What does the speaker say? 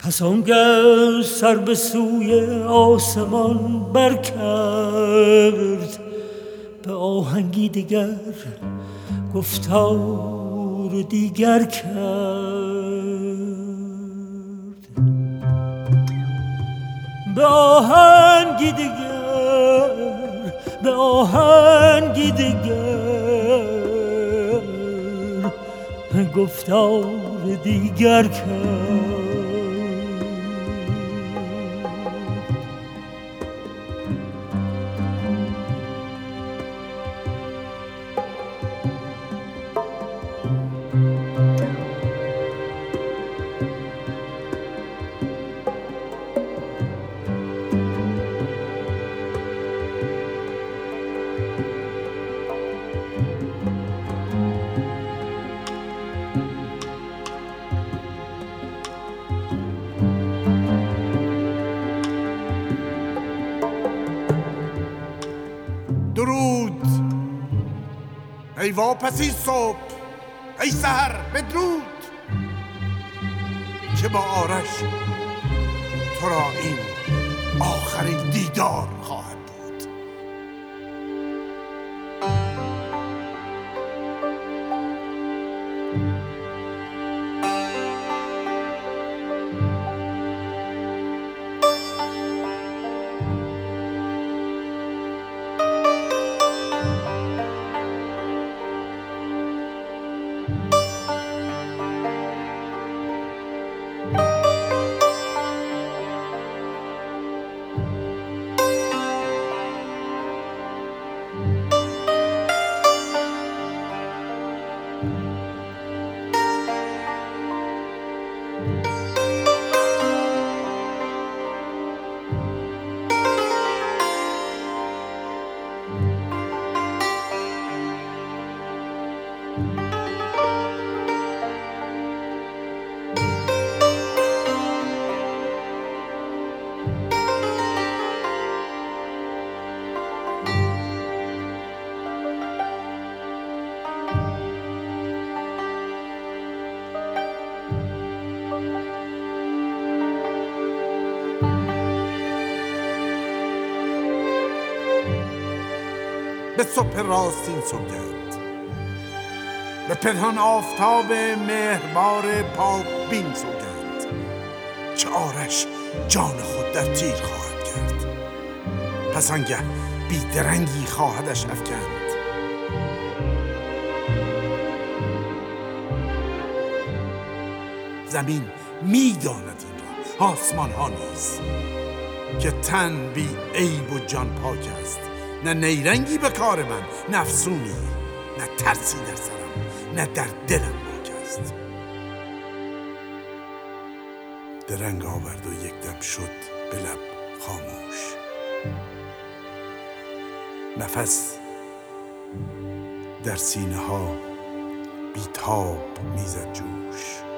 پس آنگه سر به سوی آسمان برکرد، به آهنگی دیگر گفتار دیگر کرد. به آهنگی دیگر، به آهنگی دیگر گفتار دیگر کرد. درود ای واپسی صبح، ای سحر بدرود، که با آرش تو را این آخرین دیدار خواهد بود. به صبح راستین سوگند، به پنهان آفتاب مهربار پاک بین سوگند، که آرش جان خود در تیر خواهد کرد. پس آنگه بیدرنگی خواهدش افکند. زمین میداند این را، آسمان ها نیز، که تن بی عیب و جان پاک است. نه نیرنگی به کار من، نه افسونی، نه ترسی در سرم، نه در دلم باک است. درنگ آورد و یک دم شد به لب خاموش. نفس در سینه ها بیتاب میزد جوش.